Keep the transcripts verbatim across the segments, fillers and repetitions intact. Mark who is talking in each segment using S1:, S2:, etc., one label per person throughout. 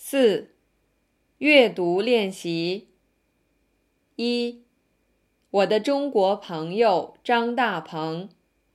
S1: 四、阅读练习。一、我的中国朋友张大鹏。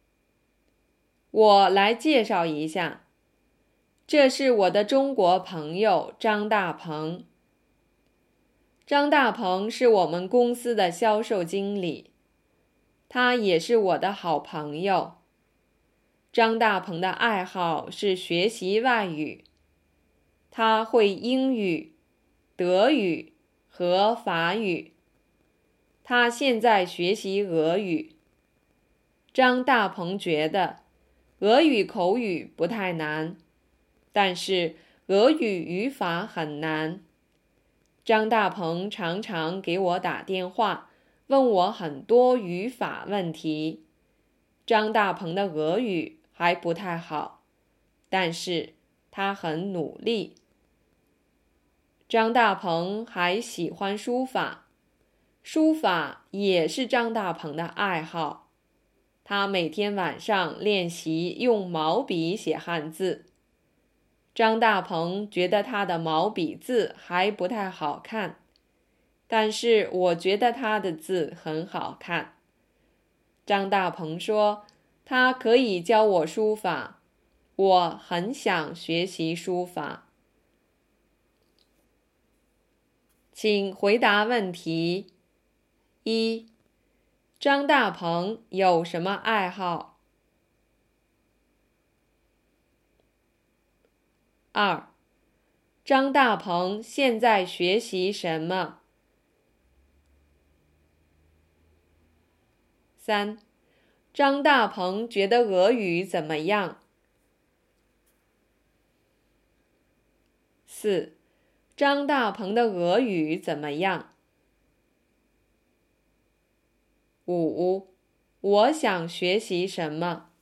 S1: 我来介绍一下，这是我的中国朋友张大鹏。张大鹏是我们公司的销售经理，他也是我的好朋友。张大鹏的爱好是学习外语，他会英语、德语和法语。他现在学习俄语。张大鹏觉得俄语口语不太难，但是俄语语法很难。张大鹏常常给我打电话，问我很多语法问题。张大鹏的俄语还不太好，但是他很努力。张大鹏还喜欢书法，书法也是张大鹏的爱好。他每天晚上练习用毛笔写汉字。张大鹏觉得他的毛笔字还不太好看，但是我觉得他的字很好看。张大鹏说，他可以教我书法，我很想学习书法。请回答问题：一、张大鹏有什么爱好？二、张大鹏现在学习什么？三、张大鹏觉得俄语怎么样？四、张大鹏的俄语怎么样？五、我想学习什么？